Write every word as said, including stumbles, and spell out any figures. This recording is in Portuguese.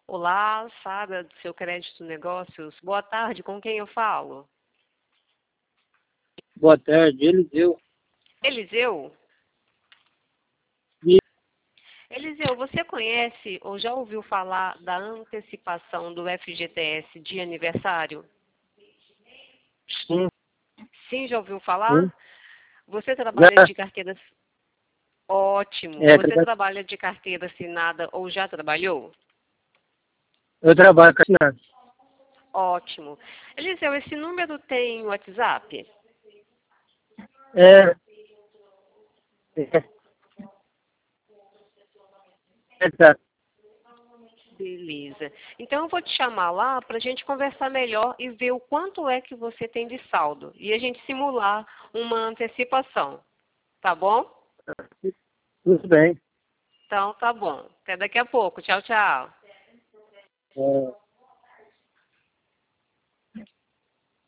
Olá, Sara, do seu Crédito Negócios. Boa tarde, com quem eu falo? Boa tarde, Eliseu. Eliseu? E- Eliseu, você conhece ou já ouviu falar da antecipação do F G T S de aniversário? Sim, Sim, já ouviu falar? sim. Você trabalha Já, de carteira... Ótimo. é, Você tra- trabalha de carteira assinada ou já trabalhou? eu trabalho com assinante. Ótimo. Eliseu, esse número tem WhatsApp? É, é, é, tá. Beleza. Então eu vou te chamar lá para a gente conversar melhor e ver o quanto é que você tem de saldo. E a gente simular uma antecipação. Tá bom? Tudo bem. Então tá bom. Até daqui a pouco. Tchau, tchau. É,